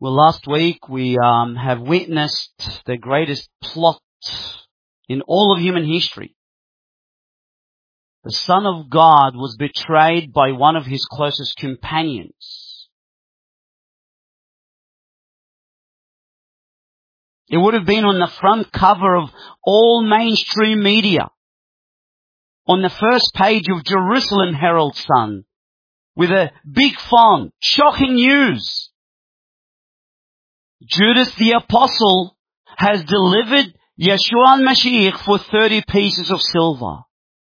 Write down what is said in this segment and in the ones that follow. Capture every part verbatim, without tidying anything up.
Well, last week we um, have witnessed the greatest plot in all of human history. The Son of God was betrayed by one of his closest companions. It would have been on the front cover of all mainstream media, on the first page of Jerusalem Herald Sun, with a big font, shocking news. Judas the Apostle has delivered Yeshua Mashiach for thirty pieces of silver.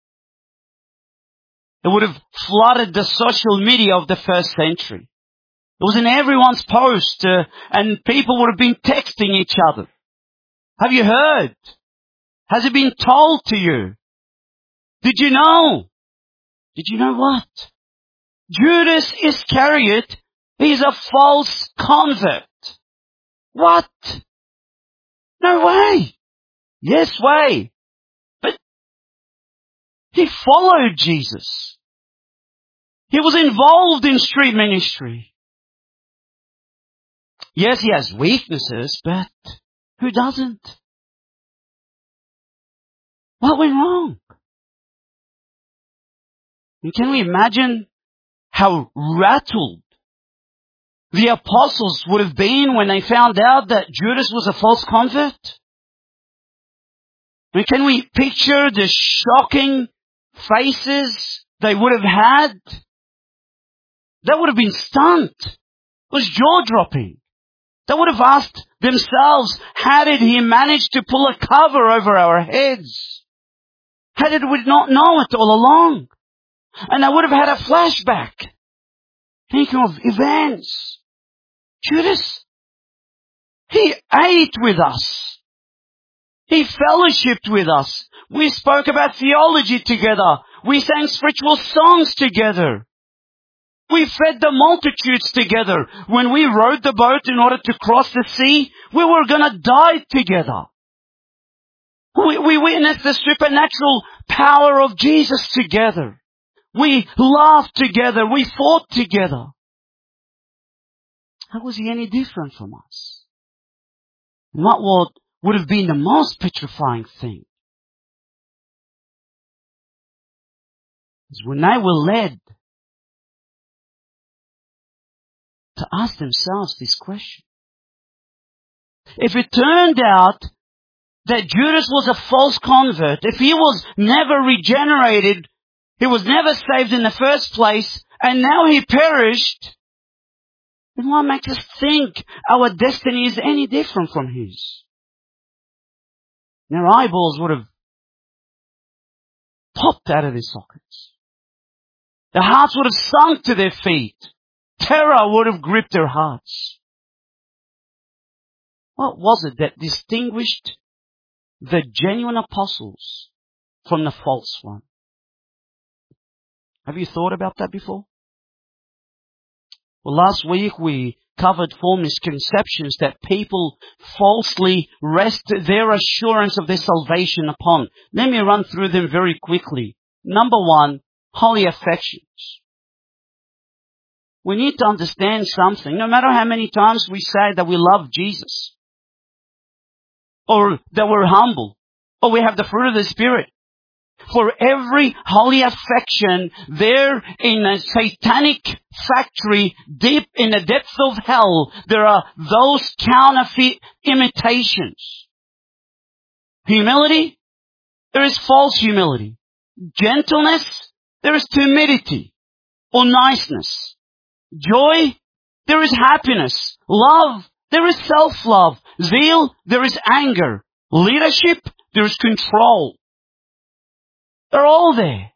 It would have flooded the social media of the first century. It was in everyone's post, uh, and people would have been texting each other. Have you heard? Has it been told to you? Did you know? Did you know what? Judas Iscariot is a false convert. What? No way. Yes way. But he followed Jesus. He was involved in street ministry. Yes, he has weaknesses, but who doesn't? What went wrong? And can we imagine how rattled the apostles would have been when they found out that Judas was a false convert? I mean, can we picture the shocking faces they would have had? That would have been stunned. It was jaw-dropping. They would have asked themselves, how did he manage to pull a cover over our heads? How did we not know it all along? And they would have had a flashback, thinking of events. Judas, he ate with us. He fellowshipped with us. We spoke about theology together. We sang spiritual songs together. We fed the multitudes together. When we rowed the boat in order to cross the sea, we were going to die together. We, we witnessed the supernatural power of Jesus together. We laughed together. We fought together. How was he any different from us? Not what would have been the most petrifying thing is when they were led to ask themselves this question. If it turned out that Judas was a false convert, if he was never regenerated, he was never saved in the first place, and now he perished, then what makes us think our destiny is any different from his? Their eyeballs would have popped out of their sockets. Their hearts would have sunk to their feet. Terror would have gripped their hearts. What was it that distinguished the genuine apostles from the false one? Have you thought about that before? Well, last week we covered four misconceptions that people falsely rest their assurance of their salvation upon. Let me run through them very quickly. Number one, holy affections. We need to understand something. No matter how many times we say that we love Jesus, or that we're humble, or we have the fruit of the Spirit, for every holy affection there in a satanic factory deep in the depths of hell, there are those counterfeit imitations. Humility, there is false humility. Gentleness, there is timidity or niceness. Joy, there is happiness. Love, there is self-love. Zeal, there is anger. Leadership, there is control. They're all there.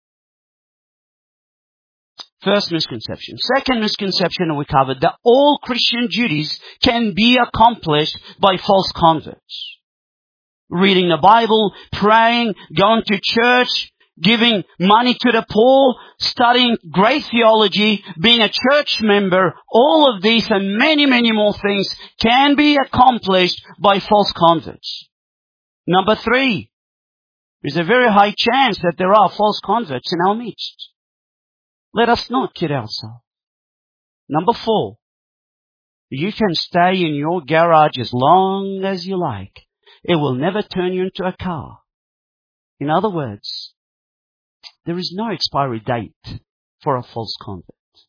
First misconception. Second misconception that we covered, that all Christian duties can be accomplished by false converts. Reading the Bible, praying, going to church, giving money to the poor, studying great theology, being a church member, all of these and many, many more things can be accomplished by false converts. Number three, there's a very high chance that there are false converts in our midst. Let us not kid ourselves. Number four, You can stay in your garage as long as you like. It will never turn you into a car. In other words, there is no expiry date for a false convert.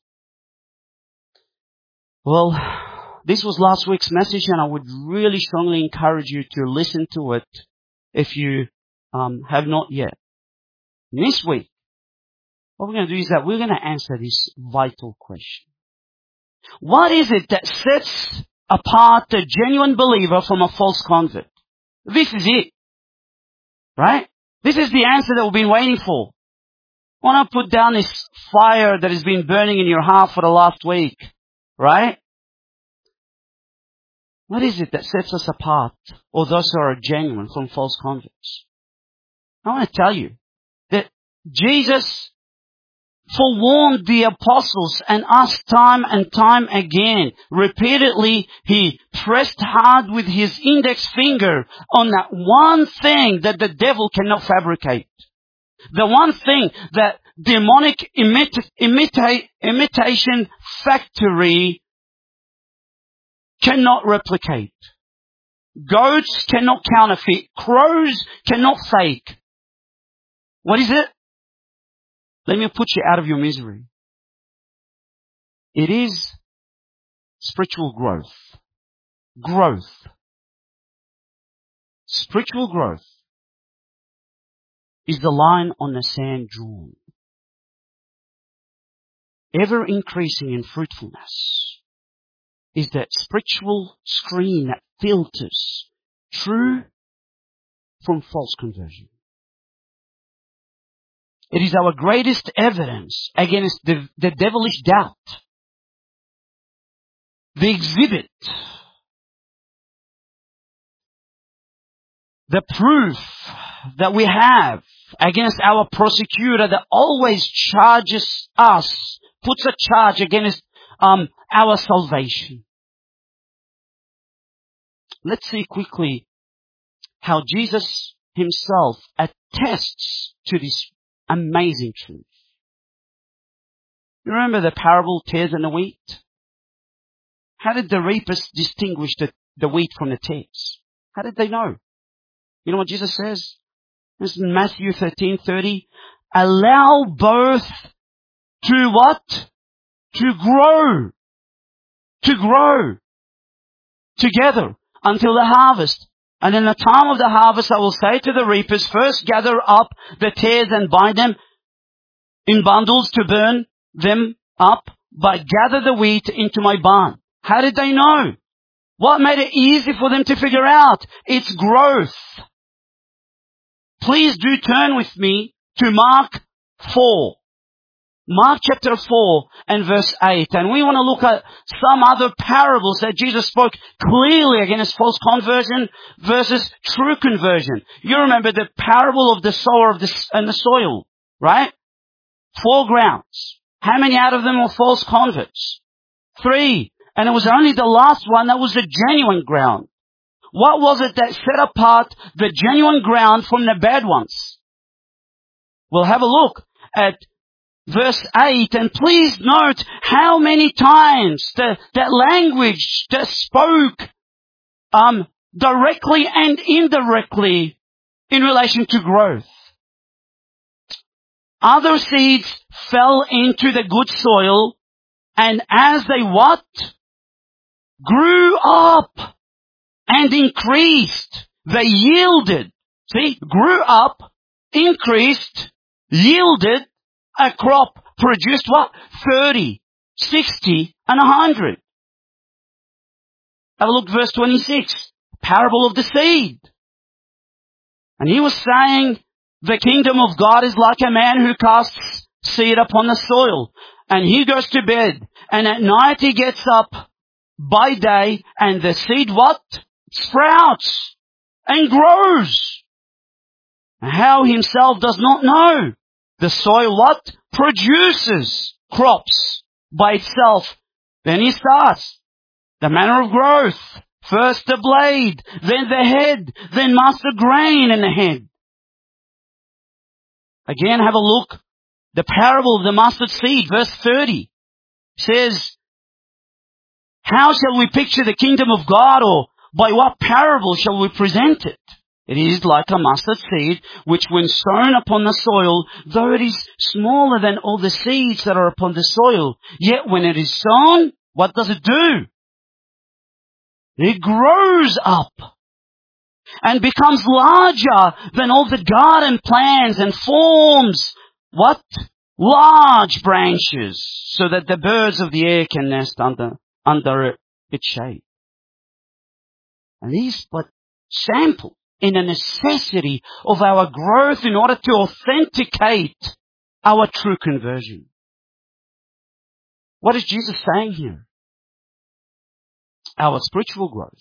Well, this was last week's message, and I would really strongly encourage you to listen to it if you um, have not yet. This week, what we're going to do is that we're going to answer this vital question. What is it that sets apart a genuine believer from a false convert? This is it. Right? This is the answer that we've been waiting for. I want to put down this fire that has been burning in your heart for the last week. Right? What is it that sets us apart, or those who are genuine, from false converts? I want to tell you that Jesus forewarned the apostles and us time and time again. Repeatedly, he pressed hard with his index finger on that one thing that the devil cannot fabricate. The one thing that demonic imita- imita- imitation factory cannot replicate. Goats cannot counterfeit. Crows cannot fake. What is it? Let me put you out of your misery. It is spiritual growth. Growth. Spiritual growth is the line on the sand drawn. Ever increasing in fruitfulness is that spiritual screen that filters true from false conversion. It is our greatest evidence against the, the devilish doubt. The exhibit. The proof that we have against our prosecutor that always charges us, puts a charge against um, our salvation. Let's see quickly how Jesus himself attests to this amazing truth. You remember the parable, tares and the wheat? How did the reapers distinguish the, the wheat from the tares? How did they know? You know what Jesus says? This is in Matthew thirteen thirty. Allow both to what? To grow. To grow. Together until the harvest. And in the time of the harvest, I will say to the reapers, first gather up the tares and bind them in bundles to burn them up, but gather the wheat into my barn. How did they know? What made it easy for them to figure out? It's growth. Please do turn with me to Mark four. Mark chapter four and verse eight. And we want to look at some other parables that Jesus spoke clearly against false conversion versus true conversion. You remember the parable of the sower of the, and the soil, right? Four grounds. How many out of them were false converts? Three. And it was only the last one that was the genuine ground. What was it that set apart the genuine ground from the bad ones? We'll have a look at verse eight, and please note how many times the, that language that spoke um, directly and indirectly in relation to growth. Other seeds fell into the good soil, and as they what? Grew up and increased. They yielded. See, grew up, increased, yielded, a crop produced what? thirty, sixty, and one hundred. Have a look at verse twenty-six. Parable of the seed. And he was saying, the kingdom of God is like a man who casts seed upon the soil. And he goes to bed. And at night he gets up by day. And the seed what? Sprouts. And grows. How himself does not know. The soil what? Produces crops by itself. Then he starts. The manner of growth. First the blade, then the head, then mustard grain in the head. Again, have a look. The parable of the mustard seed, verse thirty, says, How shall we picture the kingdom of God, or by what parable shall we present it? It is like a mustard seed, which when sown upon the soil, though it is smaller than all the seeds that are upon the soil, yet when it is sown, what does it do? It grows up and becomes larger than all the garden plants and forms what? Large branches, so that the birds of the air can nest under, under its shade. And these but sample in a necessity of our growth in order to authenticate our true conversion. What is Jesus saying here? Our spiritual growth,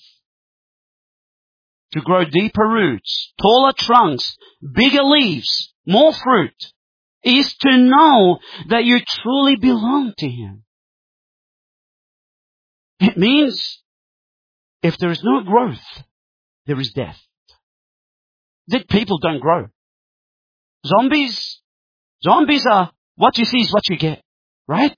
to grow deeper roots, taller trunks, bigger leaves, more fruit, is to know that you truly belong to Him. It means if there is no growth, there is death. Dead people don't grow. Zombies, zombies are what you see is what you get, right?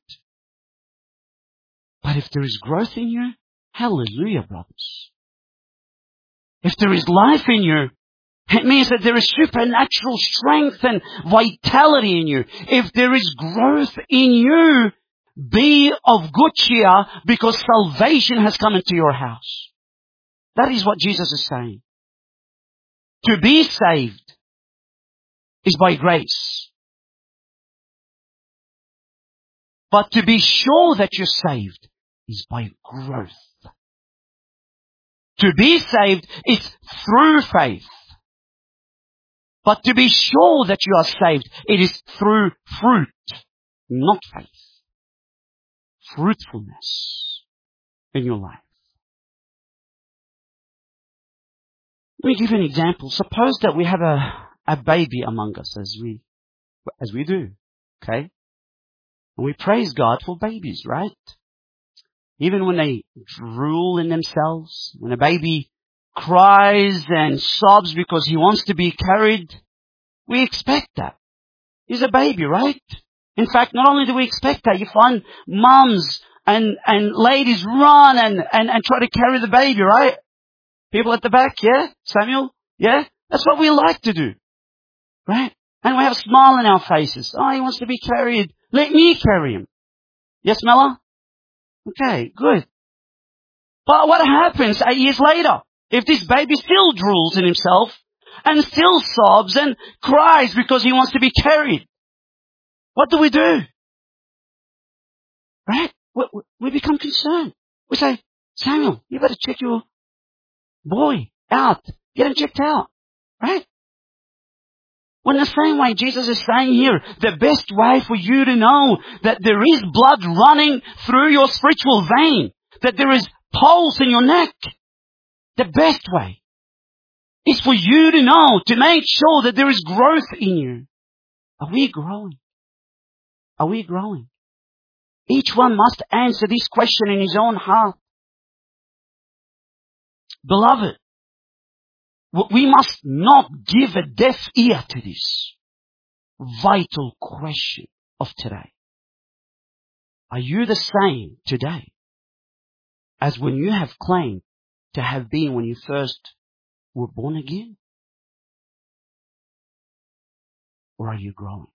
But if there is growth in you, hallelujah, brothers. If there is life in you, it means that there is supernatural strength and vitality in you. If there is growth in you, be of good cheer, because salvation has come into your house. That is what Jesus is saying. To be saved is by grace. But to be sure that you're saved is by growth. To be saved is through faith. But to be sure that you are saved, it is through fruit, not faith. Fruitfulness in your life. Let me give you an example. Suppose that we have a, a baby among us, as we, as we do. Okay? And we praise God for babies, right? Even when they drool in themselves, when a baby cries and sobs because he wants to be carried, we expect that. He's a baby, right? In fact, not only do we expect that, you find mums and, and ladies run and, and, and try to carry the baby, right? People at the back, yeah? Samuel? Yeah? That's what we like to do. Right? And we have a smile on our faces. Oh, he wants to be carried. Let me carry him. Yes, Mella? Okay, good. But what happens eight years later? If this baby still drools in himself and still sobs and cries because he wants to be carried, what do we do? Right? We, we become concerned. We say, Samuel, you better check your boy out. Get him checked out. Right? Well, in the same way, Jesus is saying here, the best way for you to know that there is blood running through your spiritual vein, that there is pulse in your neck, the best way is for you to know, to make sure that there is growth in you. Are we growing? Are we growing? Each one must answer this question in his own heart. Beloved, we must not give a deaf ear to this vital question of today. Are you the same today as when you have claimed to have been when you first were born again? Or are you growing?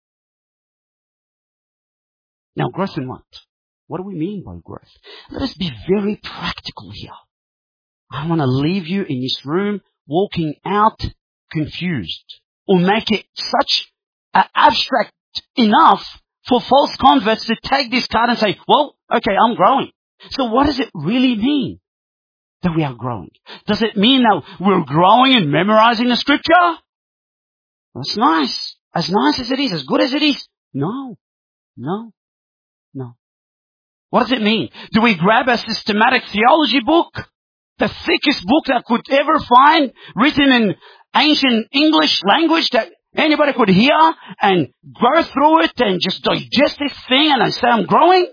Now, growth in what? What do we mean by growth? Let us be very practical here. I want to leave you in this room walking out confused, or make it such uh, abstract enough for false converts to take this card and say, well, okay, I'm growing. So what does it really mean that we are growing? Does it mean that we're growing and memorizing the scripture? That's nice. As nice as it is, as good as it is. No, no, no. What does it mean? Do we grab a systematic theology book? The thickest book that could ever find, written in ancient English language that anybody could hear, and go through it and just digest this thing and I say I'm growing?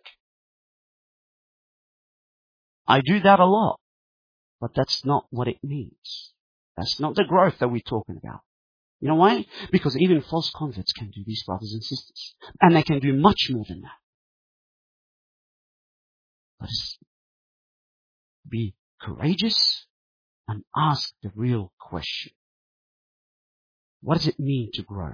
I do that a lot. But that's not what it means. That's not the growth that we're talking about. You know why? Because even false converts can do this, brothers and sisters. And they can do much more than that. But be courageous and ask the real question. What does it mean to grow?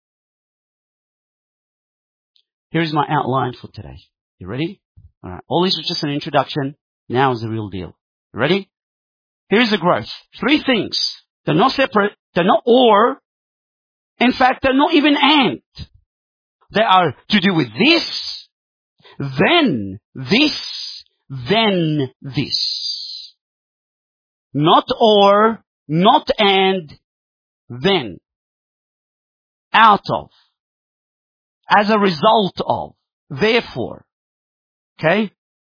Here's my outline for today. You ready? All right. All this was just an introduction. Now is the real deal. You ready? Here's the growth. Three things. They're not separate. They're not or. In fact, they're not even and. They are to do with this, then this, then this. Not or, not and, then. Out of. As a result of. Therefore. Okay?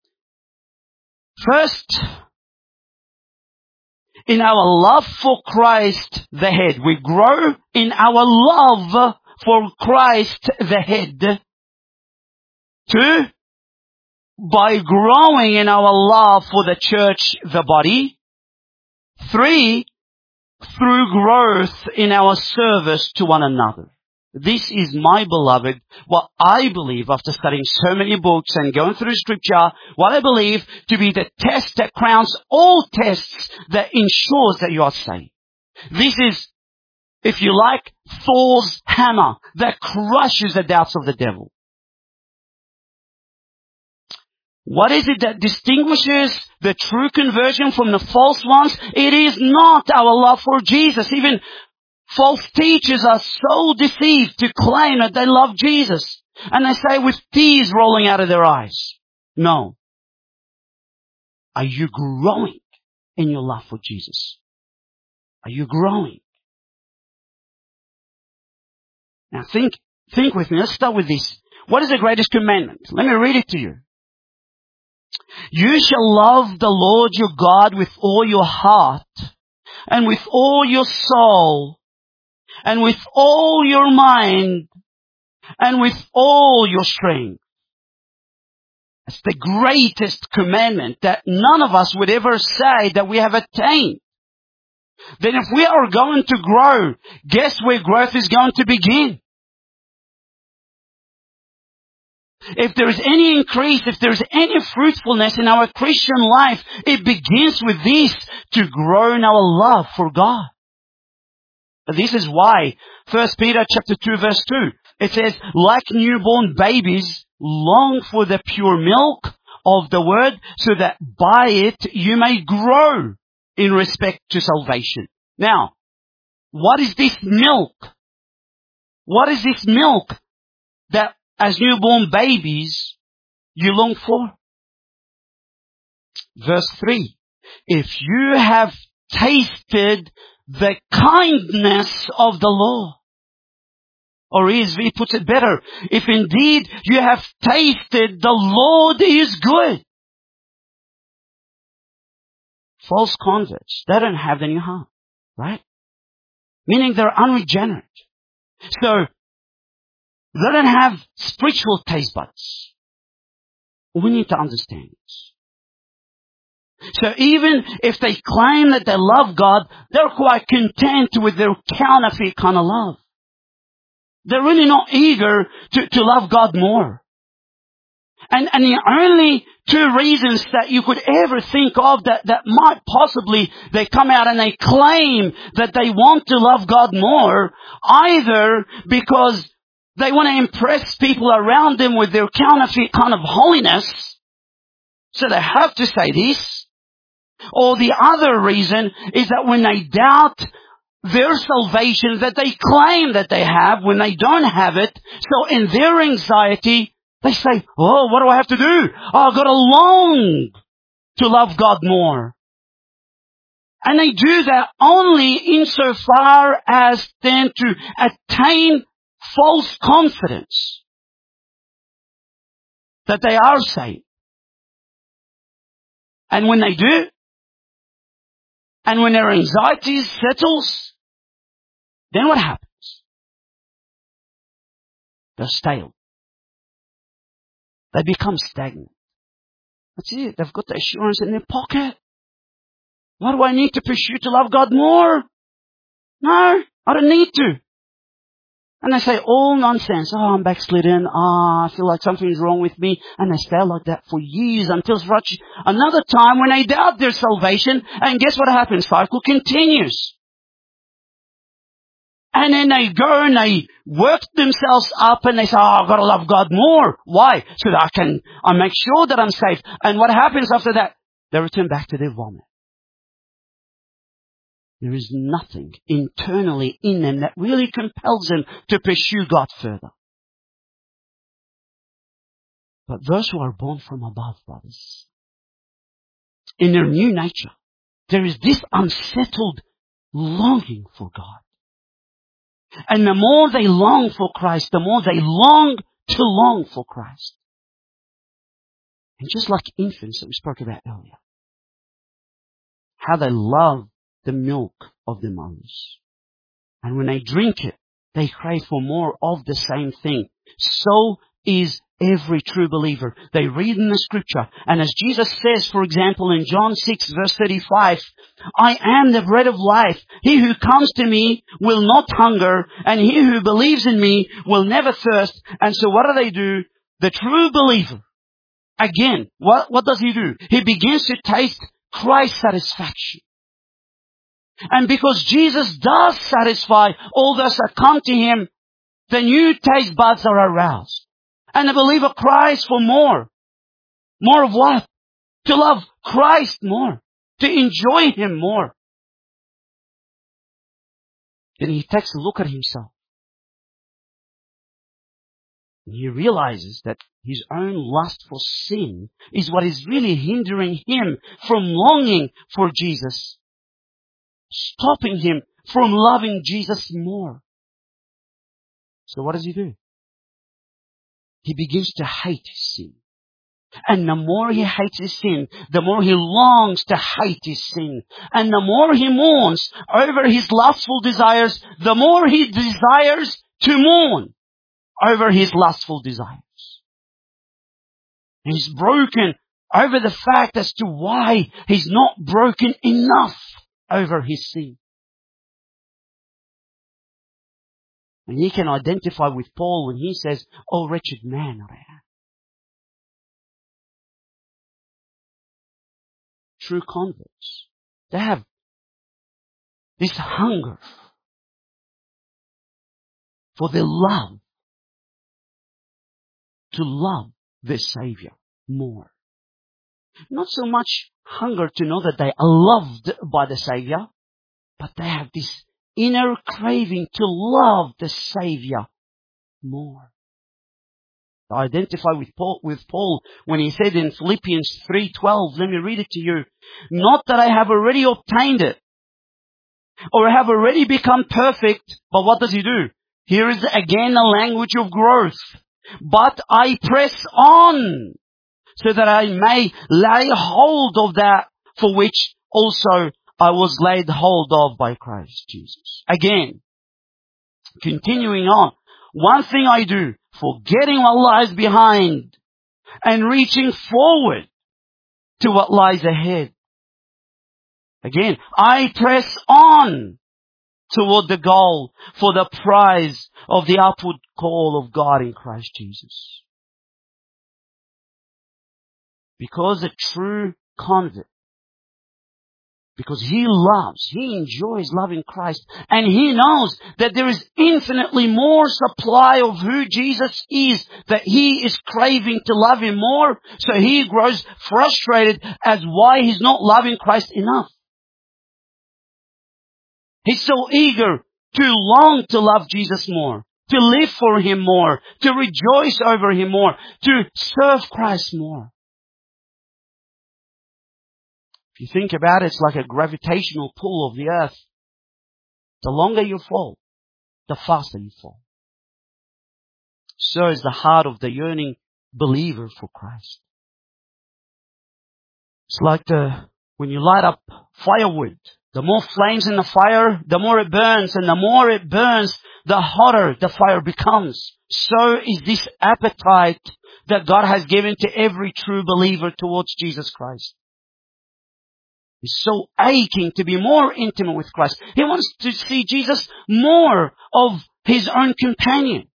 First, in our love for Christ the head. We grow in our love for Christ the head. Two, by growing in our love for the church, the body. Three, through growth in our service to one another. This is, my beloved, what I believe after studying so many books and going through Scripture, what I believe to be the test that crowns all tests that ensures that you are saved. This is, if you like, Thor's hammer that crushes the doubts of the devil. What is it that distinguishes the true conversion from the false ones? It is not our love for Jesus. Even false teachers are so deceived to claim that they love Jesus. And they say with tears rolling out of their eyes. No. Are you growing in your love for Jesus? Are you growing? Now think, think with me. Let's start with this. What is the greatest commandment? Let me read it to you. You shall love the Lord your God with all your heart and with all your soul and with all your mind and with all your strength. That's the greatest commandment that none of us would ever say that we have attained. Then if we are going to grow, guess where growth is going to begin? If there is any increase, if there is any fruitfulness in our Christian life, it begins with this, to grow in our love for God. This is why First Peter chapter two verse two, it says, like newborn babies, long for the pure milk of the word, so that by it you may grow in respect to salvation. Now, what is this milk? What is this milk that as newborn babies you long for? Verse three, if you have tasted the kindness of the Lord. Or E S V puts it better, if indeed you have tasted the Lord is good. False converts, they don't have the new heart, right? Meaning they're unregenerate. So, they don't have spiritual taste buds. We need to understand this. So even if they claim that they love God, they're quite content with their counterfeit kind of love. They're really not eager to, to love God more. And, and the only two reasons that you could ever think of that, that might possibly they come out and they claim that they want to love God more, either because they want to impress people around them with their counterfeit kind of holiness, so they have to say this. Or the other reason is that when they doubt their salvation that they claim that they have, when they don't have it, so in their anxiety, they say, oh, what do I have to do? Oh, I've got to long to love God more. And they do that only insofar as then to attain false confidence that they are saved. And when they do, and when their anxiety settles, then what happens? They're stale. They become stagnant. That's it. They've got the assurance in their pocket. What do I need to pursue to love God more? No, I don't need to. And they say all nonsense. Oh, I'm backslidden. Ah, I feel like something's wrong with me. And they stay like that for years until such another time when they doubt their salvation. And guess what happens? Cycle continues. And then they go and they work themselves up and they say, oh, I've got to love God more. Why? So that I can, I make sure that I'm saved. And what happens after that? They return back to their vomit. There is nothing internally in them that really compels them to pursue God further. But those who are born from above, brothers, in their new nature, there is this unsettled longing for God. And the more they long for Christ, the more they long to long for Christ. And just like infants that we spoke about earlier, how they love the milk of the mothers. And when they drink it, they crave for more of the same thing. So is every true believer. They read in the scripture, and as Jesus says, for example, in John six verse thirty-five, I am the bread of life. He who comes to me will not hunger, and he who believes in me will never thirst. And so what do they do? The true believer, again, what, what does he do? He begins to taste Christ's satisfaction. And because Jesus does satisfy all those that come to Him, the new taste buds are aroused. And the believer cries for more. More of what? To love Christ more. To enjoy Him more. Then he takes a look at himself. And he realizes that his own lust for sin is what is really hindering him from longing for Jesus. Stopping him from loving Jesus more. So what does he do? He begins to hate his sin. And the more he hates his sin, the more he longs to hate his sin. And the more he mourns over his lustful desires, the more he desires to mourn over his lustful desires. And he's broken over the fact as to why he's not broken enough over his sin. And he can identify with Paul when he says, "Oh, wretched man I am." True converts, they have this hunger for their love, to love their Savior more. Not so much hunger to know that they are loved by the Savior, but they have this inner craving to love the Savior more. I identify with Paul, with Paul when he said in Philippians three twelve, let me read it to you. Not that I have already obtained it, or have already become perfect, but what does he do? Here is again a language of growth. But I press on, so that I may lay hold of that for which also I was laid hold of by Christ Jesus. Again, continuing on. One thing I do, forgetting what lies behind and reaching forward to what lies ahead. Again, I press on toward the goal for the prize of the upward call of God in Christ Jesus. Because a true convert, because he loves, he enjoys loving Christ, and he knows that there is infinitely more supply of who Jesus is, that he is craving to love Him more, so he grows frustrated as why he's not loving Christ enough. He's so eager to long to love Jesus more, to live for Him more, to rejoice over Him more, to serve Christ more. If you think about it, it's like a gravitational pull of the earth. The longer you fall, the faster you fall. So is the heart of the yearning believer for Christ. It's like the, when you light up firewood, the more flames in the fire, the more it burns, and the more it burns, the hotter the fire becomes. So is this appetite that God has given to every true believer towards Jesus Christ. He's so aching to be more intimate with Christ. He wants to see Jesus more of his own companion.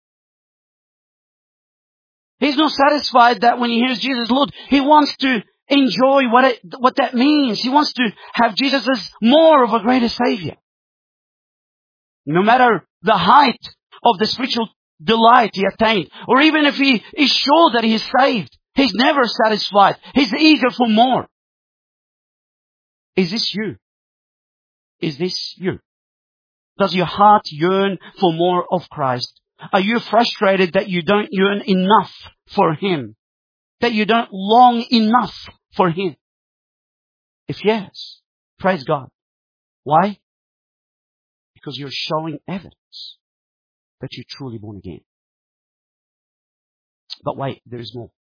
He's not satisfied that when he hears Jesus Lord, he wants to enjoy what it, what that means. He wants to have Jesus as more of a greater Savior. No matter the height of the spiritual delight he attained, or even if he is sure that he is saved, he's never satisfied. He's eager for more. Is this you? Is this you? Does your heart yearn for more of Christ? Are you frustrated that you don't yearn enough for Him? That you don't long enough for Him? If yes, praise God. Why? Because you're showing evidence that you're truly born again. But wait, there is more.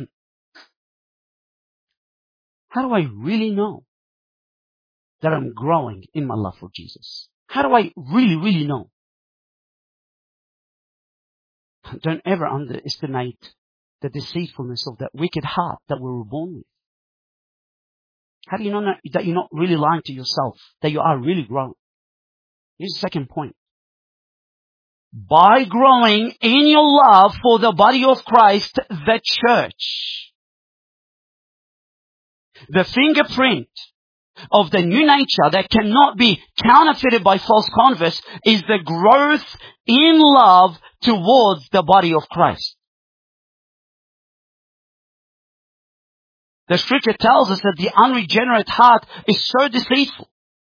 How do I really know that I'm growing in my love for Jesus? How do I really, really know? Don't ever underestimate the deceitfulness of that wicked heart that we were born with. How do you know that you're not really lying to yourself? That you are really growing? Here's the second point. By growing in your love for the body of Christ, the church. The fingerprint of the new nature that cannot be counterfeited by false converts is the growth in love towards the body of Christ. The scripture tells us that the unregenerate heart is so deceitful.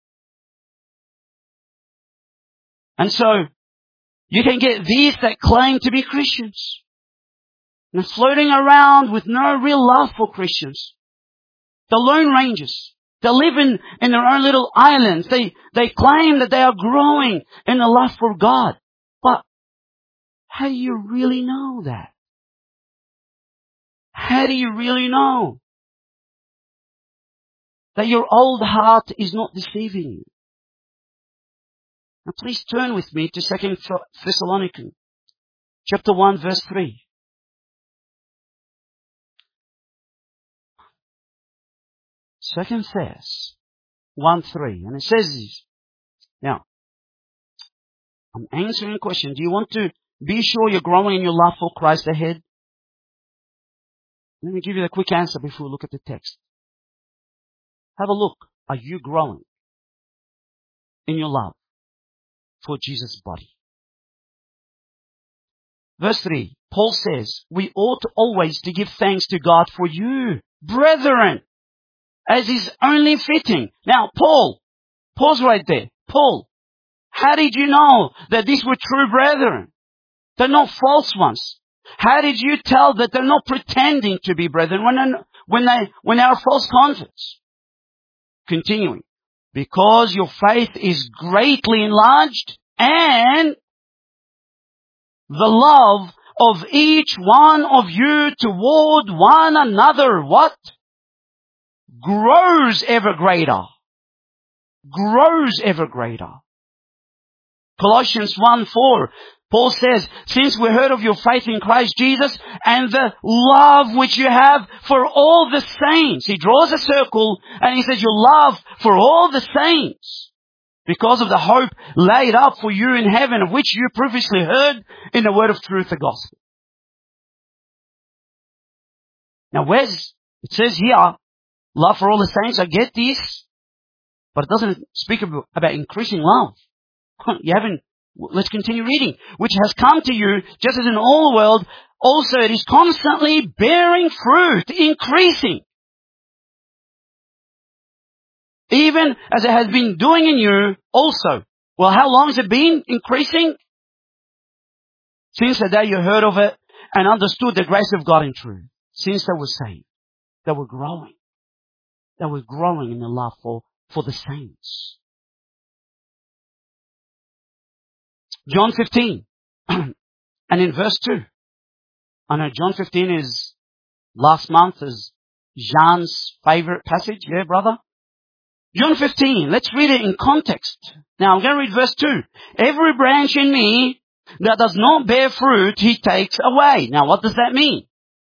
And so, you can get these that claim to be Christians. And floating around with no real love for Christians. The Lone Rangers. They live in, in their own little islands. They, they claim that they are growing in the love for God. But how do you really know that? How do you really know that your old heart is not deceiving you? Now please turn with me to Second Thessalonians, chapter one, verse three. Second Thess one three. And it says this. Now, I'm answering a question. Do you want to be sure you're growing in your love for Christ ahead? Let me give you the quick answer before we look at the text. Have a look. Are you growing in your love for Jesus' body? Verse three. Paul says, we ought always to give thanks to God for you, brethren, as is only fitting. Now, Paul, pause right there. Paul, how did you know that these were true brethren? They're not false ones. How did you tell that they're not pretending to be brethren when they, when they, when they are false converts? Continuing. Because your faith is greatly enlarged and the love of each one of you toward one another, what? Grows ever greater. Grows ever greater. Colossians one four, Paul says, since we heard of your faith in Christ Jesus and the love which you have for all the saints. He draws a circle and he says, your love for all the saints. Because of the hope laid up for you in heaven, of which you previously heard in the word of truth, the gospel. Now where's, it says here, love for all the saints. I get this, but it doesn't speak about increasing love. You haven't, let's continue reading. Which has come to you, just as in all the world, also it is constantly bearing fruit, increasing. Even as it has been doing in you also. Well, how long has it been increasing? Since the day you heard of it and understood the grace of God in truth. Since they were saved. They were growing. They were growing in the love for, for the saints. John fifteen. And in verse two. I know John fifteen is last month is Jean's favorite passage. Yeah, brother? John fifteen. Let's read it in context. Now I'm going to read verse two. Every branch in me that does not bear fruit, he takes away. Now what does that mean?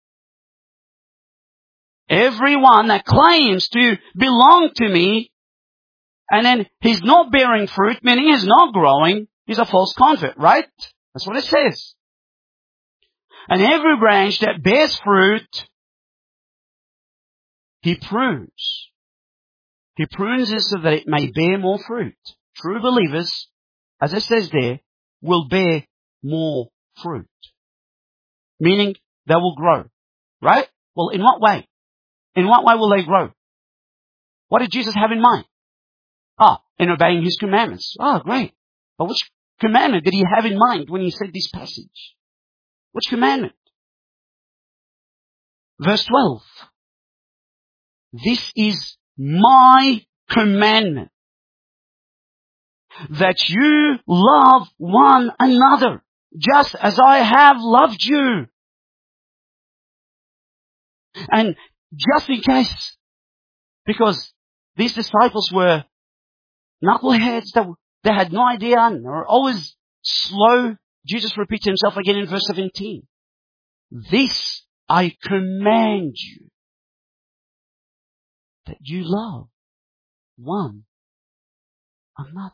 Everyone that claims to belong to me, and then he's not bearing fruit, meaning he's not growing, He's a false convert, right? That's what it says. And every branch that bears fruit, He prunes. He prunes it so that it may bear more fruit. True believers, as it says there, will bear more fruit. Meaning they will grow. Right? Well, in what way? In what way will they grow? What did Jesus have in mind? Ah, in obeying His commandments. Ah, great. But which commandment did He have in mind when He said this passage? Which commandment? Verse twelve. This is my commandment, that you love one another, just as I have loved you. And just in case, because these disciples were knuckleheads, that they had no idea, and they were always slow, Jesus repeats Himself again in verse seventeen. This I command you, that you love one another.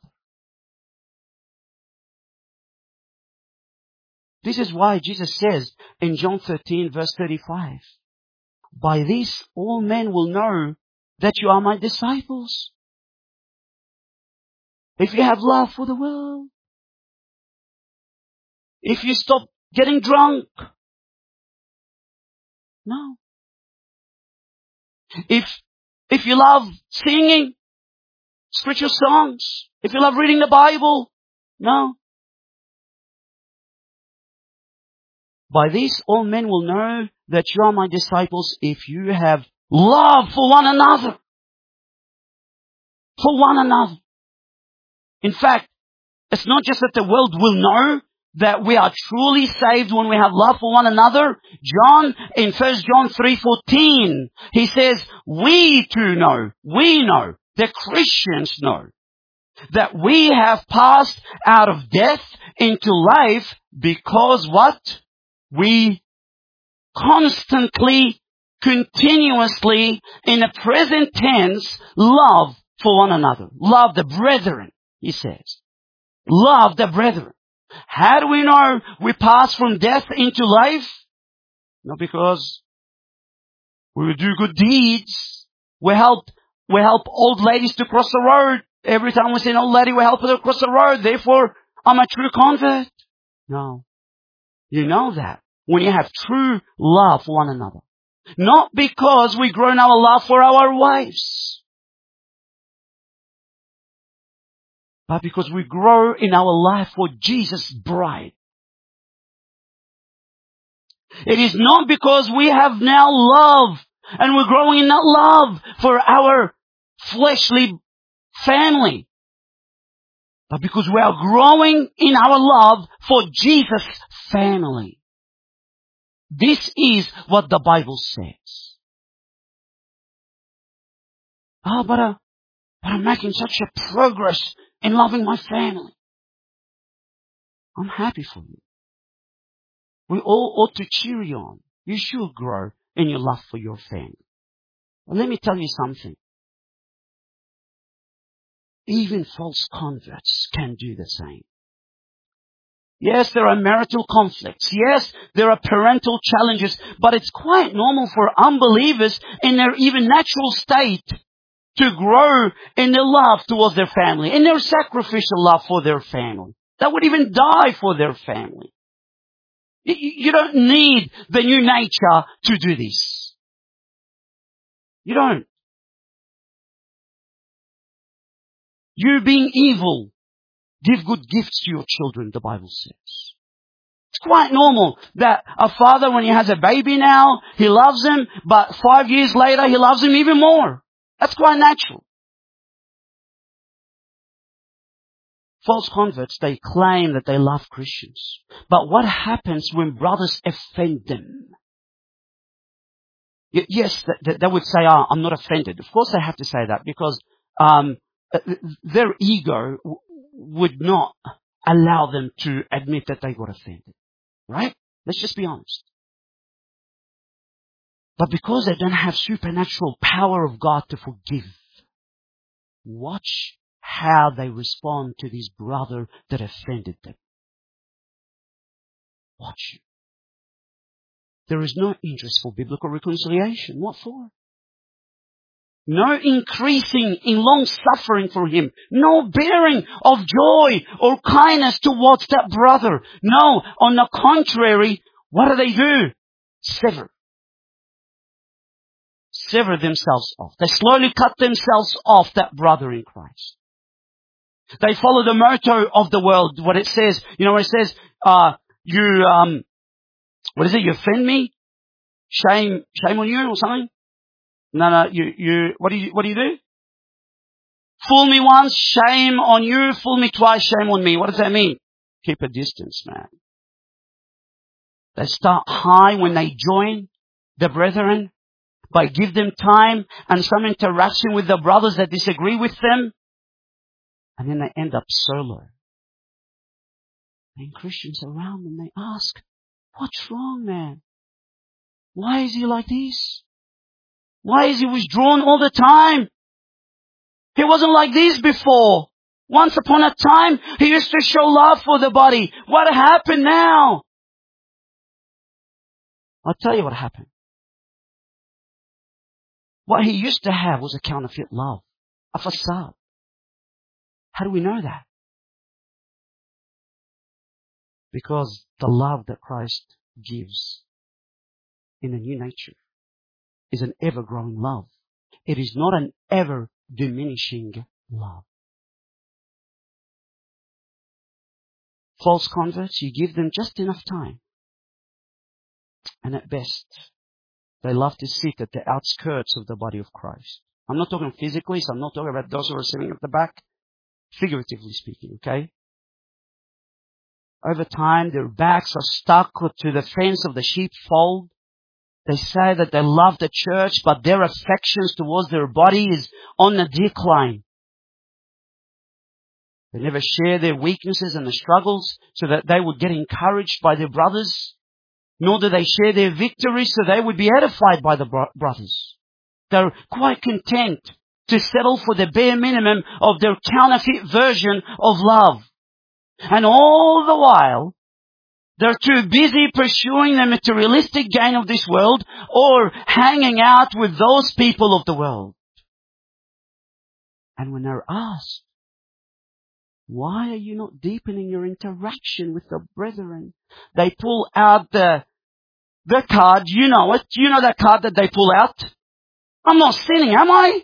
This is why Jesus says in John thirteen verse thirty-five, by this all men will know that you are my disciples, if you have love for the world, if you stop getting drunk. No. If, if you love singing spiritual songs, if you love reading the Bible, no. By this all men will know that you are my disciples if you have love for one another. For one another. In fact, it's not just that the world will know that we are truly saved when we have love for one another. John, in First John three fourteen, he says, we too know, we know, the Christians know, that we have passed out of death into life because what? We constantly, continuously, in the present tense, love for one another. Love the brethren, he says. Love the brethren. How do we know we pass from death into life? Not because we do good deeds. We help, we help old ladies to cross the road. Every time we see an old lady, we help her to cross the road. Therefore, I'm a true convert. No. You know that when you have true love for one another. Not because we grow in our love for our wives, but because we grow in our life for Jesus' bride. It is not because we have now love and we're growing in that love for our fleshly family, but because we are growing in our love for Jesus' family. This is what the Bible says. Oh, but, uh, but I'm making such a progress in loving my family. I'm happy for you. We all ought to cheer you on. You should grow in your love for your family. Well, let me tell you something. Even false converts can do the same. Yes, there are marital conflicts. Yes, there are parental challenges. But it's quite normal for unbelievers in their even natural state to grow in their love towards their family, in their sacrificial love for their family. That would even die for their family. You don't need the new nature to do this. You don't. You being evil, give good gifts to your children, the Bible says. It's quite normal that a father, when he has a baby now, he loves him, but five years later, he loves him even more. That's quite natural. False converts, they claim that they love Christians. But what happens when brothers offend them? Y- yes, they, they would say, oh, I'm not offended. Of course they have to say that because um, their ego w- would not allow them to admit that they got offended. Right? Let's just be honest. But because they don't have supernatural power of God to forgive, watch how they respond to this brother that offended them. Watch it. There is no interest for biblical reconciliation. What for? No increasing in long suffering for him. No bearing of joy or kindness towards that brother. No, on the contrary, what do they do? Sever. Sever themselves off. They slowly cut themselves off that brother in Christ. They follow the motto of the world. What it says, you know what it says? Uh, you, um, what is it? You offend me? Shame, shame on you or something? No, no, you, you, what do you, what do you do? Fool me once, shame on you. Fool me twice, shame on me. What does that mean? Keep a distance, man. They start high when they join the brethren, but give them time and some interaction with the brothers that disagree with them. And then they end up so low. And Christians around them, they ask, what's wrong, man? Why is he like this? Why is he withdrawn all the time? He wasn't like this before. Once upon a time, he used to show love for the body. What happened now? I'll tell you what happened. What he used to have was a counterfeit love, a facade. How do we know that? Because the love that Christ gives in the new nature is an ever-growing love. It is not an ever-diminishing love. False converts, you give them just enough time. And at best, they love to sit at the outskirts of the body of Christ. I'm not talking physically, so I'm not talking about those who are sitting at the back. Figuratively speaking, okay? Over time, their backs are stuck to the fence of the sheepfold. They say that they love the church, but their affections towards their body is on the decline. They never share their weaknesses and the struggles so that they would get encouraged by their brothers. Nor do they share their victories so they would be edified by the bro- brothers. They're quite content to settle for the bare minimum of their counterfeit version of love. And all the while, they're too busy pursuing the materialistic gain of this world or hanging out with those people of the world. And when they're asked, why are you not deepening your interaction with the brethren? They pull out the, the card. You know it. You know that card that they pull out? I'm not sinning, am I?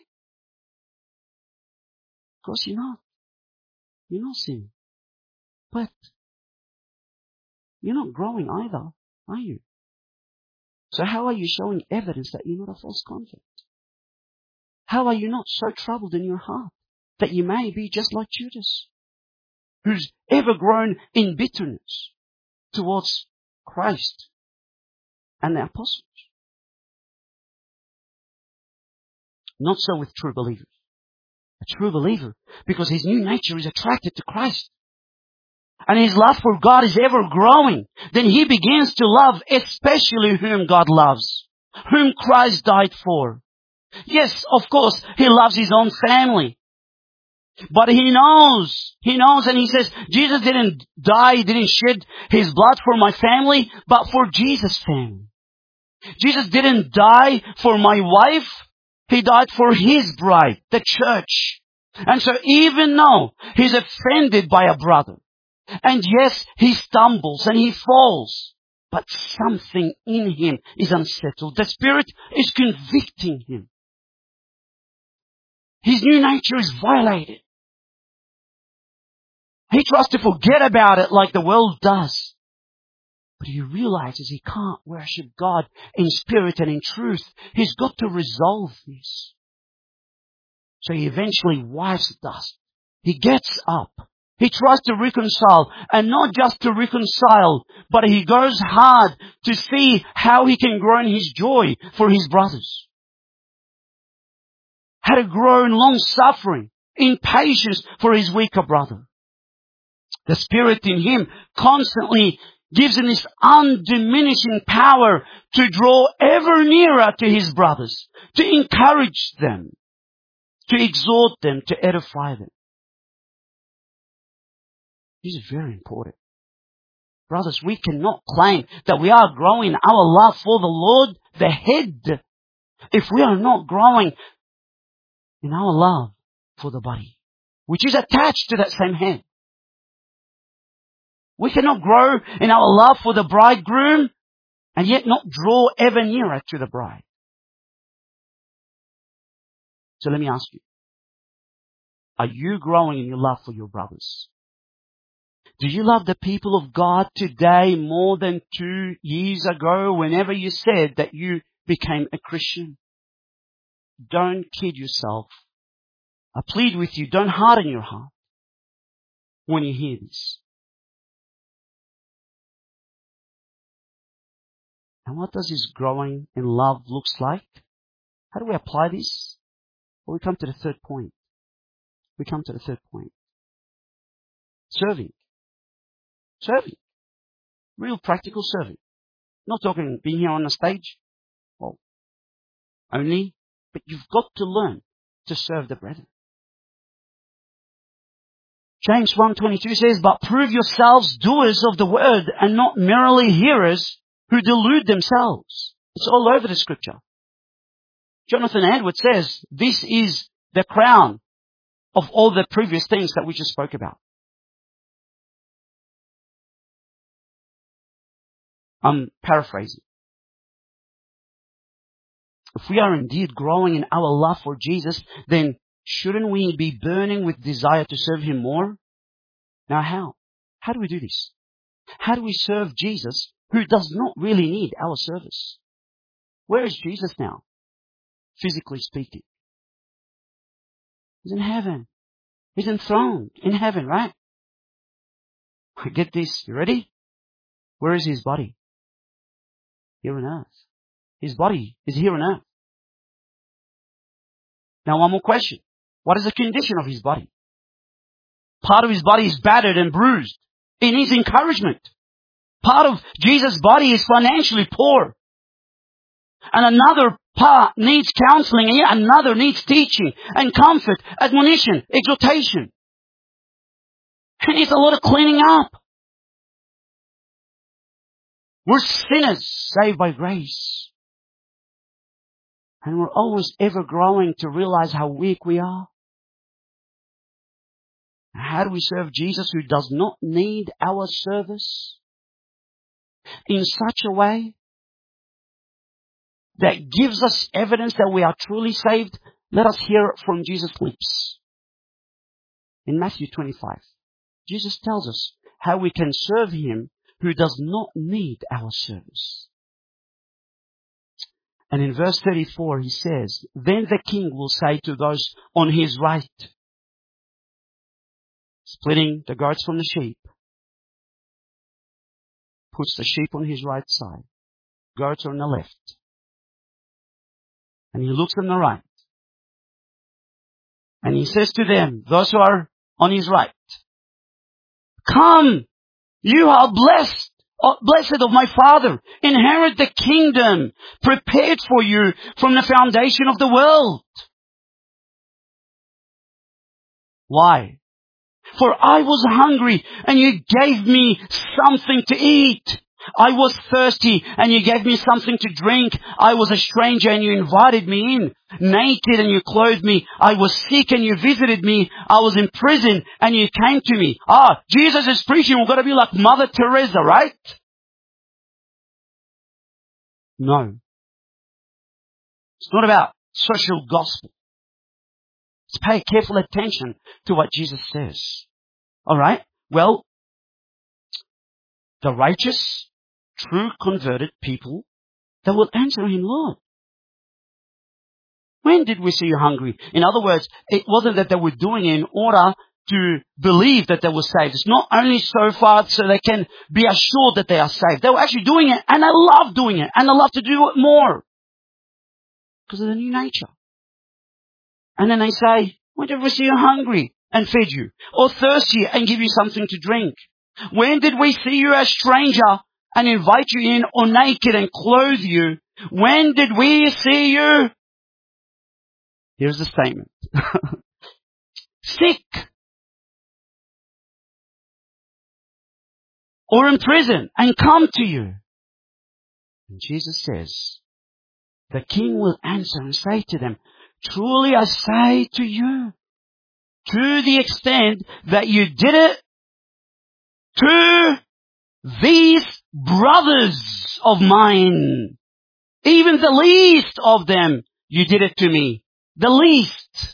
Of course you're not. You're not sinning. But you're not growing either, are you? So how are you showing evidence that you're not a false convert? How are you not so troubled in your heart that you may be just like Judas, who's ever grown in bitterness towards Christ and the apostles? Not so with true believers. A true believer, because his new nature is attracted to Christ, and his love for God is ever growing, then he begins to love especially whom God loves, whom Christ died for. Yes, of course, he loves his own family. But he knows, he knows, and he says, Jesus didn't die, he didn't shed his blood for my family, but for Jesus' family. Jesus didn't die for my wife, he died for his bride, the church. And so even though he's offended by a brother, and yes, he stumbles and he falls, but something in him is unsettled. The Spirit is convicting him. His new nature is violated. He tries to forget about it like the world does. But he realizes he can't worship God in spirit and in truth. He's got to resolve this. So he eventually wipes the dust. He gets up. He tries to reconcile, and not just to reconcile, but he goes hard to see how he can grow in his joy for his brothers. How to grow in long suffering, in patience for his weaker brother. The Spirit in him constantly gives him this undiminishing power to draw ever nearer to his brothers, to encourage them, to exhort them, to edify them. This is very important. Brothers, we cannot claim that we are growing our love for the Lord, the head, if we are not growing in our love for the body, which is attached to that same head. We cannot grow in our love for the bridegroom and yet not draw ever nearer to the bride. So let me ask you, are you growing in your love for your brothers? Do you love the people of God today more than two years ago whenever you said that you became a Christian? Don't kid yourself. I plead with you, don't harden your heart when you hear this. And what does this growing in love looks like? How do we apply this? Well, we come to the third point. We come to the third point. Serving. Serving. Real practical serving. Not talking being here on the stage. Well, only. But you've got to learn to serve the brethren. James one twenty-two says, but prove yourselves doers of the word and not merely hearers who delude themselves. It's all over the scripture. Jonathan Edwards says, this is the crown of all the previous things that we just spoke about. I'm paraphrasing. If we are indeed growing in our love for Jesus, then shouldn't we be burning with desire to serve Him more? Now how? How do we do this? How do we serve Jesus who does not really need our service? Where is Jesus now? Physically speaking. He's in heaven. He's enthroned in heaven, right? Get this. You ready? Where is His body? Here on earth. His body is here on earth. Now one more question. What is the condition of His body? Part of His body is battered and bruised. It needs encouragement. Part of Jesus' body is financially poor. And another part needs counseling, and yet another needs teaching and comfort, admonition, exhortation. It needs a lot of cleaning up. We're sinners saved by grace. And we're always ever growing to realize how weak we are. How do we serve Jesus who does not need our service? In such a way that gives us evidence that we are truly saved. Let us hear it from Jesus' lips. In Matthew twenty-five, Jesus tells us how we can serve Him who does not need our service. And in verse thirty-four He says, then the king will say to those on his right, splitting the goats from the sheep, puts the sheep on his right side, goats on the left. And He looks on the right. And He says to them, those who are on His right, come, you are blessed, blessed of my Father. Inherit the kingdom prepared for you from the foundation of the world. Why? For I was hungry and you gave me something to eat. I was thirsty and you gave me something to drink. I was a stranger and you invited me in. Naked and you clothed me. I was sick and you visited me. I was in prison and you came to me. Ah, Jesus is preaching. We've got to be like Mother Teresa, right? No. It's not about social gospel. Let's pay careful attention to what Jesus says. Alright? Well, the righteous, true converted people that will answer Him, Lord, when did we see you hungry? In other words, it wasn't that they were doing it in order to believe that they were saved. It's not only so far so they can be assured that they are saved. They were actually doing it and they love doing it and they love to do it more because of the new nature. And then they say, when did we see you hungry and fed you? Or thirsty and give you something to drink? When did we see you a stranger and invite you in, or naked and clothe you? When did we see you? Here's the statement. Sick or in prison and come to you. And Jesus says, the king will answer and say to them, truly I say to you, to the extent that you did it to these brothers of mine, even the least of them, you did it to me. The least.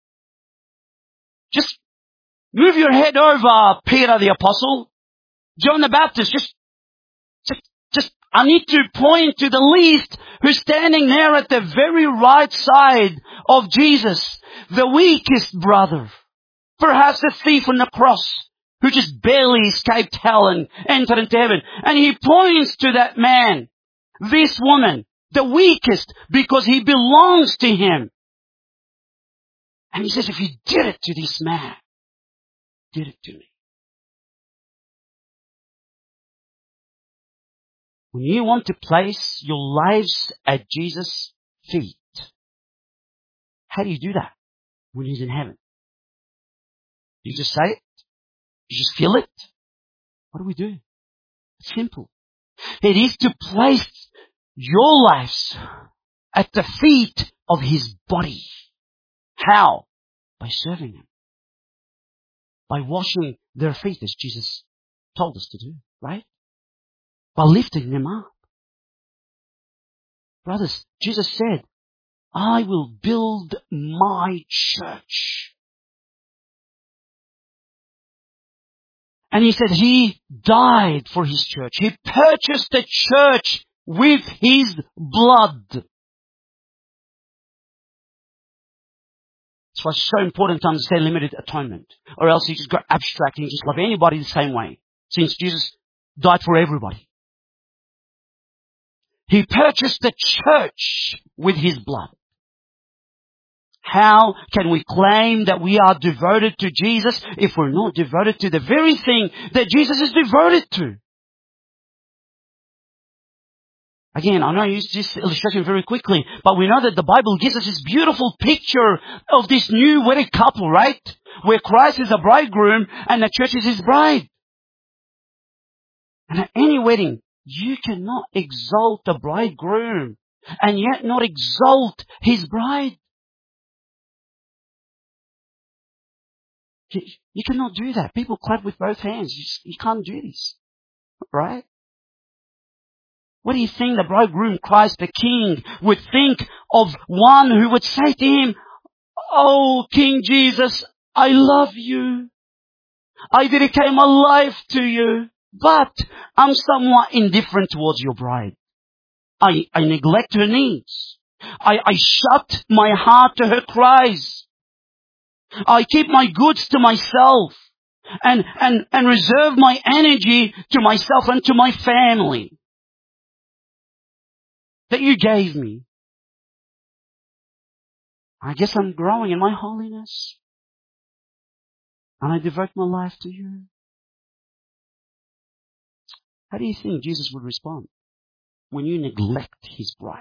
Just move your head over, Peter the Apostle, John the Baptist. Just, just, just, I need to point to the least who's standing there at the very right side of Jesus. The weakest brother. Perhaps the thief on the cross who just barely escaped hell and entered into heaven. And he points to that man, this woman, the weakest, because he belongs to him. And he says, if you did it to this man, did it to me. When you want to place your lives at Jesus' feet, how do you do that when he's in heaven? You just say it? You just feel it? What do we do? It's simple. It is to place your lives at the feet of his body. How? By serving him. By washing their feet, as Jesus told us to do, right? By lifting them up. Brothers, Jesus said, I will build my church. And he said he died for his church. He purchased the church with his blood. That's why it's so important to understand limited atonement. Or else you just go abstract and you just love anybody the same way. Since Jesus died for everybody. He purchased the church with his blood. How can we claim that we are devoted to Jesus if we're not devoted to the very thing that Jesus is devoted to? Again, I know I used this illustration very quickly, but we know that the Bible gives us this beautiful picture of this new wedded couple, right? Where Christ is the bridegroom and the church is his bride. And at any wedding, you cannot exalt the bridegroom and yet not exalt his bride. You, you cannot do that. People clap with both hands. You, just, you can't do this. Right? What do you think the bridegroom, Christ the King, would think of one who would say to him, oh, King Jesus, I love you. I dedicate my life to you. But I'm somewhat indifferent towards your bride. I, I neglect her needs. I, I shut my heart to her cries. I keep my goods to myself and, and, and reserve my energy to myself and to my family that you gave me. I guess I'm growing in my holiness and I devote my life to you. How do you think Jesus would respond when you neglect his bride?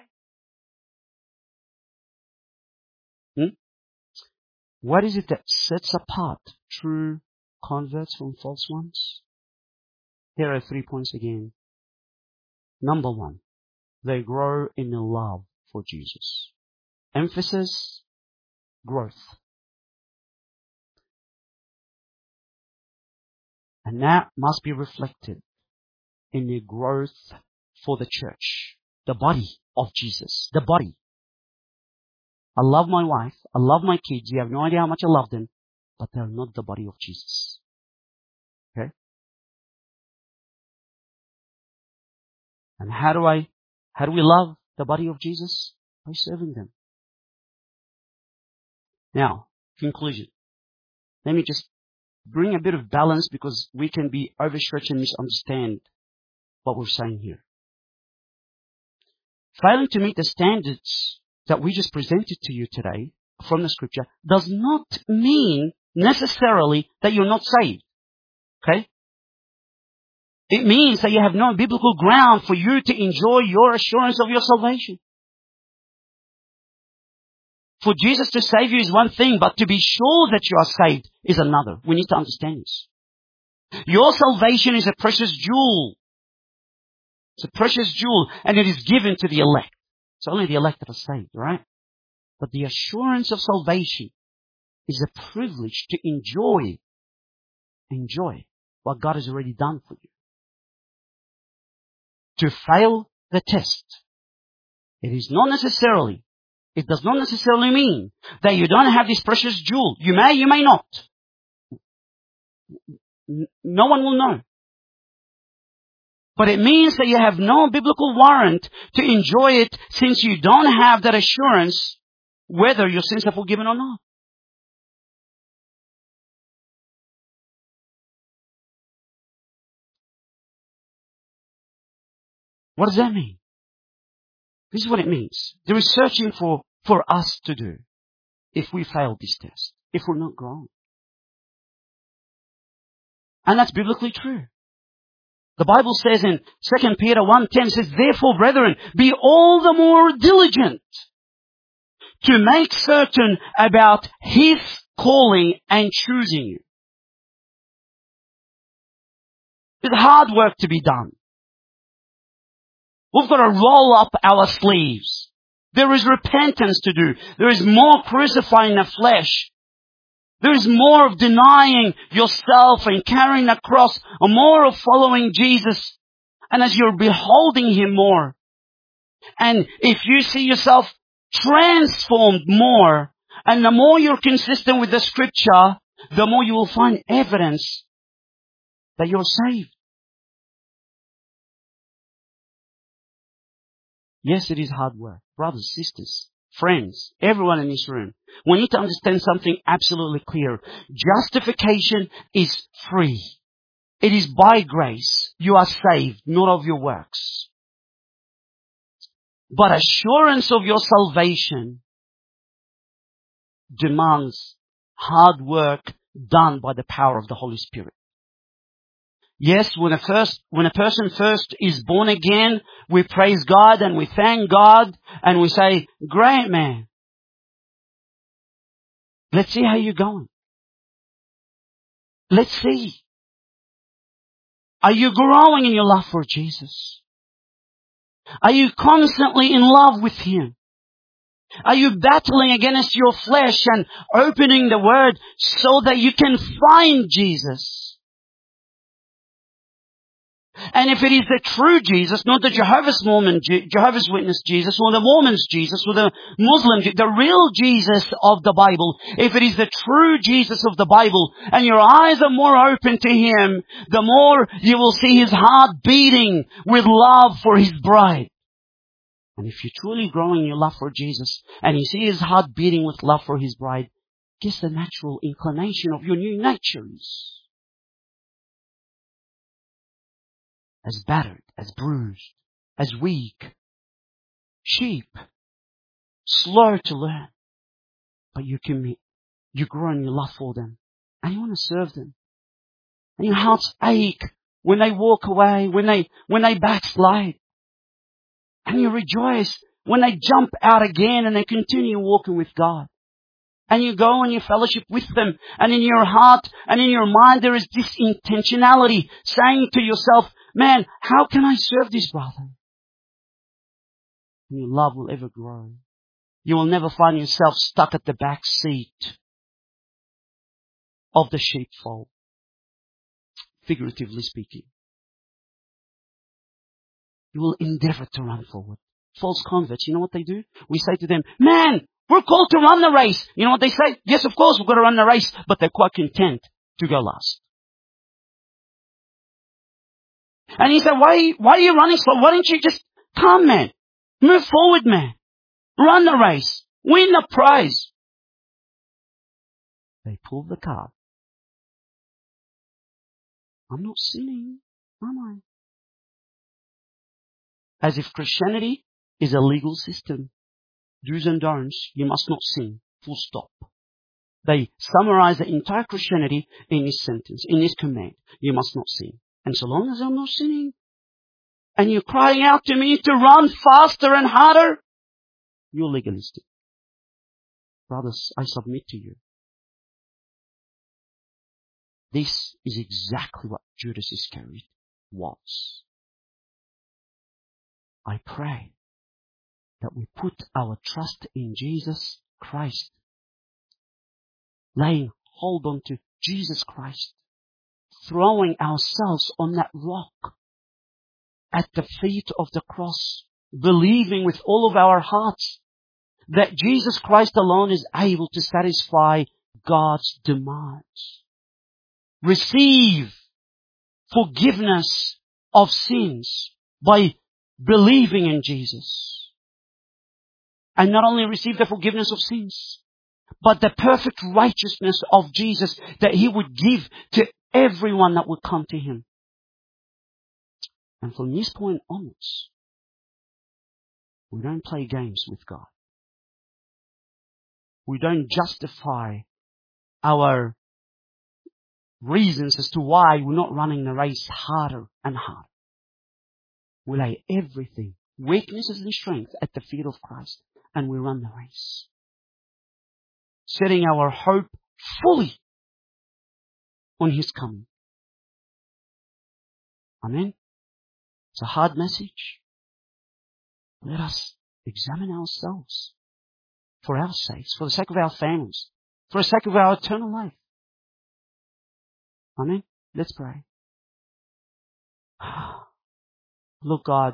Hmm? What is it that sets apart true converts from false ones? Here are three points again. Number one, they grow in a love for Jesus. Emphasis, growth. And that must be reflected in their growth for the church, the body of Jesus, the body. I love my wife. I love my kids. You have no idea how much I love them, but they're not the body of Jesus. Okay? And how do I, how do we love the body of Jesus? By serving them. Now, conclusion. Let me just bring a bit of balance because we can be overstretched and misunderstand what we're saying here. Failing to meet the standards that we just presented to you today from the scripture does not mean necessarily that you're not saved. Okay? It means that you have no biblical ground for you to enjoy your assurance of your salvation. For Jesus to save you is one thing, but to be sure that you are saved is another. We need to understand this. Your salvation is a precious jewel. It's a precious jewel, and it is given to the elect. It's only the elect that are saved, right? But the assurance of salvation is a privilege to enjoy, enjoy what God has already done for you. To fail the test, it is not necessarily, it does not necessarily mean that you don't have this precious jewel. You may, you may not. No one will know. But it means that you have no biblical warrant to enjoy it, since you don't have that assurance whether your sins are forgiven or not. What does that mean? This is what it means. There is searching for, for us to do if we fail this test, if we're not growing. And that's biblically true. The Bible says in Second Peter one ten, says, therefore, brethren, be all the more diligent to make certain about His calling and choosing you. There's hard work to be done. We've got to roll up our sleeves. There is repentance to do. There is more crucifying the flesh. There is more of denying yourself and carrying a cross, or more of following Jesus. And as you're beholding Him more, and if you see yourself transformed more, and the more you're consistent with the Scripture, the more you will find evidence that you're saved. Yes, it is hard work. Brothers, sisters, friends, everyone in this room, we need to understand something absolutely clear. Justification is free. It is by grace. You are saved, not of your works. But assurance of your salvation demands hard work done by the power of the Holy Spirit. Yes, when a first, when a person first is born again, we praise God and we thank God and we say, great man. Let's see how you're going. Let's see. Are you growing in your love for Jesus? Are you constantly in love with Him? Are you battling against your flesh and opening the Word so that you can find Jesus? And if it is the true Jesus, not the Jehovah's Mormon, Jehovah's Witness Jesus, or the Mormon's Jesus, or the Muslim, the real Jesus of the Bible, if it is the true Jesus of the Bible, and your eyes are more open to Him, the more you will see His heart beating with love for His bride. And if you're truly growing in your love for Jesus, and you see His heart beating with love for His bride, guess the natural inclination of your new nature is as battered, as bruised, as weak. Sheep, slow to learn. But you commit. You grow in your love for them. And you want to serve them. And your hearts ache when they walk away, when they, when they backslide. And you rejoice when they jump out again and they continue walking with God. And you go and you fellowship with them. And in your heart and in your mind there is this intentionality, saying to yourself, man, how can I serve this brother? And your love will ever grow. You will never find yourself stuck at the back seat of the sheepfold, figuratively speaking. You will endeavor to run forward. False converts, you know what they do? We say to them, man, we're called to run the race. You know what they say? Yes, of course, we've got to run the race, but they're quite content to go last. And he said, why, why are you running slow? Why don't you just come, man? Move forward, man. Run the race. Win the prize. They pulled the card. I'm not sinning, am I? As if Christianity is a legal system. Do's and don'ts. You must not sin. Full stop. They summarize the entire Christianity in this sentence, in this command. You must not sin. And so long as I'm not sinning, and you're crying out to me to run faster and harder, you're legalistic. Brothers, I submit to you. this is exactly what Judas Iscariot was. I pray that we put our trust in Jesus Christ, laying hold on to Jesus Christ, throwing ourselves on that rock at the feet of the cross, believing with all of our hearts that Jesus Christ alone is able to satisfy God's demands. Receive forgiveness of sins by believing in Jesus. And not only receive the forgiveness of sins, but the perfect righteousness of Jesus that He would give to everyone that would come to Him. And from this point onwards, we don't play games with God. We don't justify our reasons as to why we're not running the race harder and harder. We lay everything, weaknesses and strength, at the feet of Christ, and we run the race, setting our hope fully on His coming. Amen. It's a hard message. Let us examine ourselves for our sakes, for the sake of our families, for the sake of our eternal life. Amen. Let's pray. Look, God,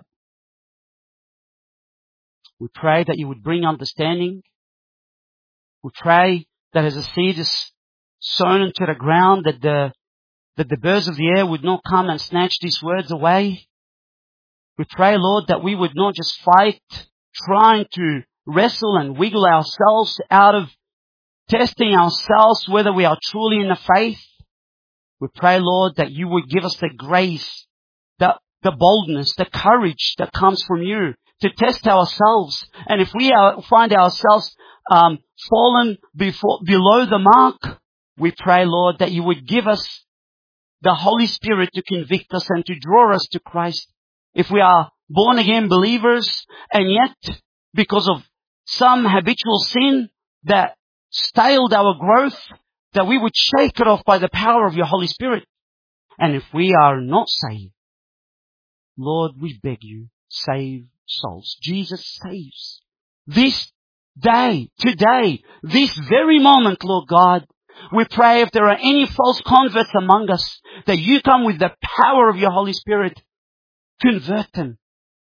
we pray that You would bring understanding. We pray that as a seed is sown into the ground, that the that the birds of the air would not come and snatch these words away. We pray, Lord, that we would not just fight, trying to wrestle and wiggle ourselves out of testing ourselves whether we are truly in the faith. We pray, Lord, that You would give us the grace, the, the boldness, the courage that comes from You to test ourselves. And if we are, find ourselves um, fallen before, below the mark, we pray, Lord, that You would give us the Holy Spirit to convict us and to draw us to Christ. If we are born again believers, and yet because of some habitual sin that staled our growth, that we would shake it off by the power of Your Holy Spirit. And if we are not saved, Lord, we beg You, save souls. Jesus saves. This day, today, this very moment, Lord God, we pray if there are any false converts among us, that You come with the power of Your Holy Spirit, convert them,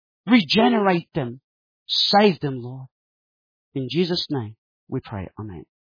regenerate them, save them, Lord. In Jesus' name we pray. Amen.